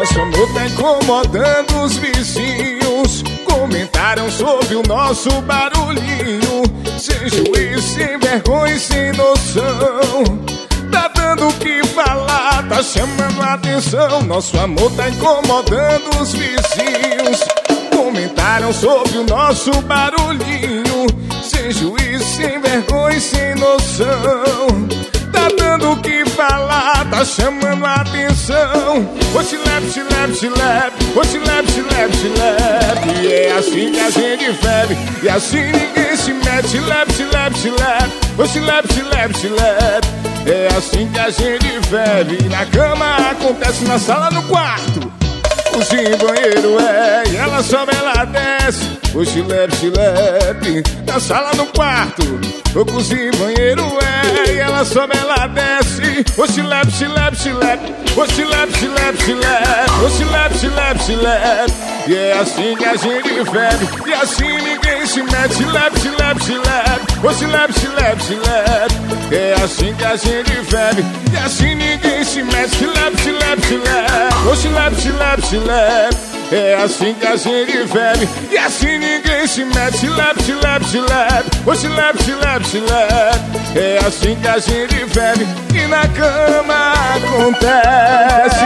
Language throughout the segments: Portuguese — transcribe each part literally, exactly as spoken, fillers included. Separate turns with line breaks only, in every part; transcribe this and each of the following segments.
nosso amor tá incomodando os vizinhos. Comentaram sobre o nosso barulhinho. Sem juízo, sem vergonha e sem noção. Tá dando o que falar, tá chamando a atenção. Nosso amor tá incomodando os vizinhos. Comentaram sobre o nosso barulhinho. Sem juízo, sem vergonha e sem noção. Tá dando o que falar, tá chamando a atenção. Ô chilep, chilep, chilep, ô chilep, chilep, chilep. E é assim que a gente vive, e assim ninguém se mete. Chilep, chilep, chilep, ô chilep, chilep, chilep. É assim que a gente vive. Na cama acontece, na sala, no quarto, cozinha e banheiro é. E ela sobe, ela desce. O chilep, chilep. Na sala, no quarto, o cozinha e banheiro é. E ela sobe, ela desce. O chilep, chilep, chilep. O chilep, chilep, chilep. O chilep, chilep, chilep. E é assim que a gente vive, e assim ninguém se mete. Chilep, chilep, chilep. O chilep, chilep, chilep. É assim que a gente vive, e assim ninguém se mete. Chilep, chilep, chilep. O chilep, chilep, chilep. É assim que a gente vive, e assim ninguém se mete. Chilep, chilep, chilep. O chilep, chilep, chilep. É assim que a gente vive, e na cama acontece.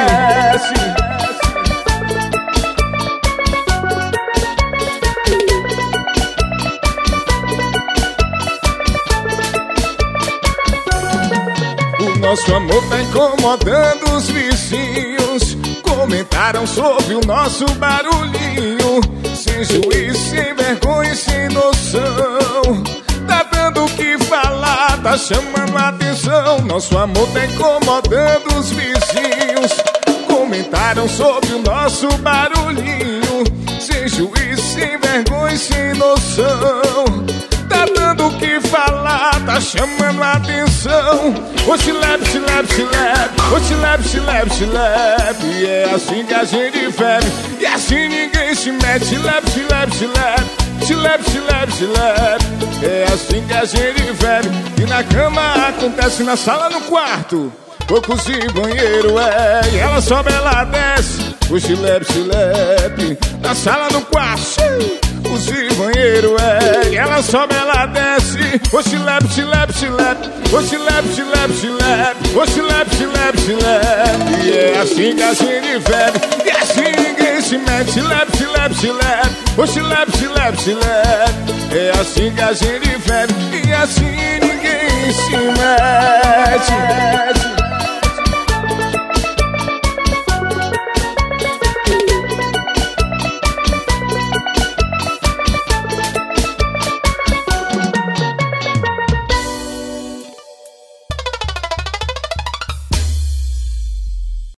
Nosso amor tá incomodando os vizinhos. Comentaram sobre o nosso barulhinho. Sem juízo, sem vergonha e sem noção. Tá dando o que falar, tá chamando a atenção. Nosso amor tá incomodando os vizinhos. Comentaram sobre o nosso barulhinho. Sem juízo, sem vergonha e sem noção. Tá dando o que falar, tá chamando a atenção. O chilep, chilep, chilep. O chilep, chilep, chilep. E é assim que a gente vive, e assim ninguém se mete. Chilep, chilep, chilep. Chilep, chilep, chilep. É assim que a gente vive, e na cama acontece, na sala, no quarto, o cozinha e banheiro é. E ela sobe, ela desce. O chilep, chilep. Na sala, no quarto, cozinha e banheiro é. E ela sobe, ela desce. O chilep, chilep, chilep. O chilep, chilep, chilep. O chilep, chilep, chilep. E é assim que a gente vive, e assim ninguém se mete. Chilep, chilep, chilep. O chilep, chilep, chilep. É assim que a gente vive, e assim ninguém se mete.